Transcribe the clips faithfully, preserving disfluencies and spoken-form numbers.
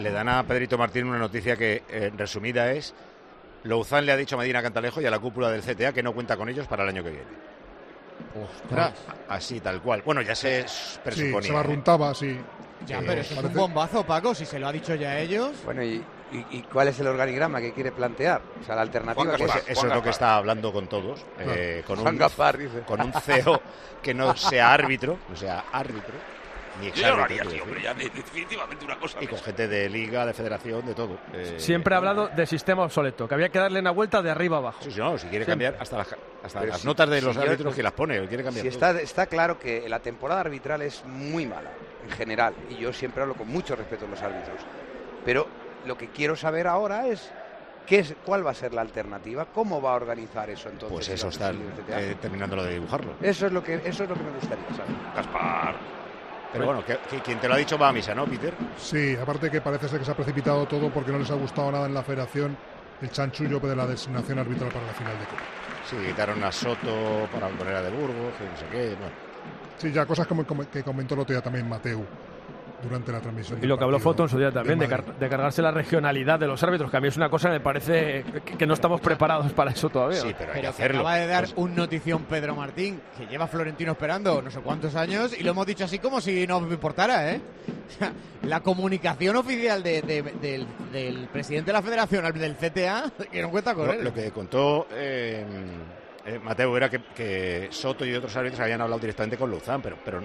Le dan a Pedrito Martín una noticia que, eh, resumida, es: Louzán le ha dicho a Medina Cantalejo y a la cúpula del C T A que no cuenta con ellos para el año que viene. Ostras. Así, tal cual. Bueno, ya se presuponía. Sí, se barruntaba, sí. Ya, Eh, pero eso parece... es un bombazo, Paco, si se lo ha dicho ya a ellos. Bueno, ¿y, y, y cuál es el organigrama que quiere plantear? O sea, la alternativa que Pues es... eso es lo que está hablando con todos. Claro. Eh, con, Juan un, Gaspar, dice. con un C E O que no sea árbitro, no sea árbitro, ni Yo ya lo exárbitro. haría, tío, quiero hombre, decir. ya de- definitivamente una cosa. Y con de gente de liga, de federación, de todo. Eh, Siempre ha hablado de sistema obsoleto, que había que darle una vuelta de arriba abajo. Sí, sí, no, si quiere Siempre. cambiar hasta las, hasta Pero las si- notas de si los yo- árbitros que las pone, quiere cambiar Si todo. está, está claro que la temporada arbitral es muy mala, en general, y yo siempre hablo con mucho respeto a los árbitros. Pero lo que quiero saber ahora es, ¿qué es cuál va a ser la alternativa? ¿Cómo va a organizar eso entonces? Pues el eso está Atlético de C T A? eh, terminándolo de dibujarlo. Eso es lo que eso es lo que me gustaría saber. Gaspar. Pero bueno, que, que quien te lo ha dicho va a misa, ¿no, Peter? Sí, aparte que parece ser que se ha precipitado todo porque no les ha gustado nada en la federación el chanchullo de la designación arbitral para la final de Copa. Sí, quitaron a Soto para poner a De Burgos, que no sé qué, bueno. Sí, ya cosas como, como que comentó el otro día también Mateu durante la transmisión. Y del lo que habló partido Foto en su día también, de, Madrid. car- de cargarse la regionalidad de los árbitros, que a mí es una cosa que me parece que, que no estamos preparados para eso todavía. Sí, pero hay que Pero que hacerlo. acaba de dar Pues- un notición Pedro Martín, que lleva Florentino esperando no sé cuántos años, y lo hemos dicho así como si no me importara, ¿eh? O sea, la comunicación oficial de- de- del, del presidente de la federación, al del C T A, que no cuenta con Lo, él. lo que contó eh, eh, Mateo era que, que Soto y otros árbitros habían hablado directamente con Louzán, pero, pero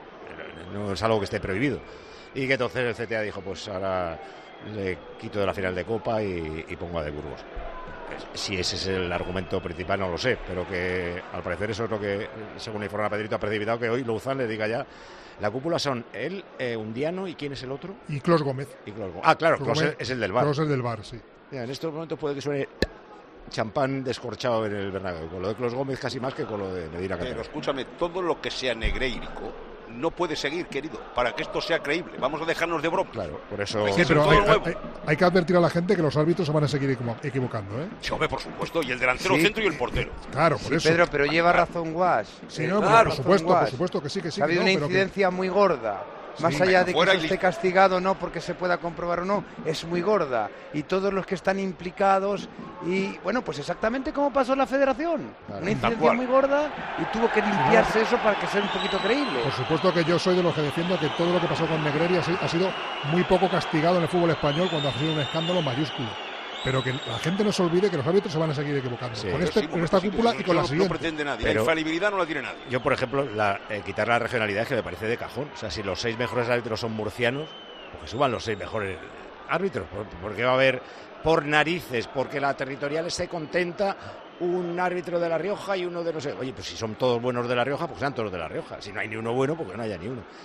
no es algo que esté prohibido. Y que entonces el C T A dijo, pues ahora le quito de la final de Copa y, y pongo a De Burgos. Si ese es el argumento principal, no lo sé, pero que al parecer eso es lo que, según informa Pedrito, ha precipitado que hoy Louzán le diga ya. La cúpula son él, eh, Undiano, ¿y quién es el otro? Y Clos Gómez. Y Clos Gómez. Ah, claro, Clos Clos Gómez, es el del bar. Clos es del bar, sí. Mira, en estos momentos puede que suene champán descorchado en el Bernabéu, con lo de Clos Gómez casi más que con lo de Medina Pero Cantalejo. escúchame, todo lo que sea negreirico no puede seguir, querido, para que esto sea creíble. Vamos a dejarnos de broma. Claro, por eso... Hay Sí, que pero todo hay, nuevo. hay- hay que advertir a la gente que los árbitros se van a seguir equivo- equivocando, ¿eh? Sí, hombre, por supuesto, y el delantero Sí. centro y el portero. Claro, por Sí, eso. Pedro, pero lleva razón Guas. Sí, Eh, no, pero claro, por supuesto, razón por Guas. supuesto que sí, que sí. Ha que habido no, una pero que- incidencia muy gorda. Más Sí, allá de que fuera eso y esté listo. castigado, no porque se pueda comprobar o no, es muy gorda. Y todos los que están implicados, y bueno, pues exactamente como pasó en la federación. Claro, Una tal incidencia cual. muy gorda y tuvo que limpiarse eso para que sea un poquito creíble. Por supuesto que yo soy de los que defiendo que todo lo que pasó con Negreira ha si- ha sido muy poco castigado en el fútbol español cuando ha sido un escándalo mayúsculo. Pero que la gente no se olvide que los árbitros se van a seguir equivocando. Sí. con Pero este, Sí, con porque esta sí, cúpula eso y con la no- siguiente. No pretende nadie. Pero- La infalibilidad no la tiene nadie. Yo, por ejemplo, la, eh, quitar la regionalidad es que me parece de cajón. O sea, si los seis mejores árbitros son murcianos, pues que suban los seis mejores árbitros. ¿Por, por qué va a haber por narices? Porque la territorial esté contenta un árbitro de La Rioja y uno de no sé. Oye, pues si son todos buenos de La Rioja, pues sean todos de La Rioja. Si no hay ni uno bueno, pues que no haya ni uno.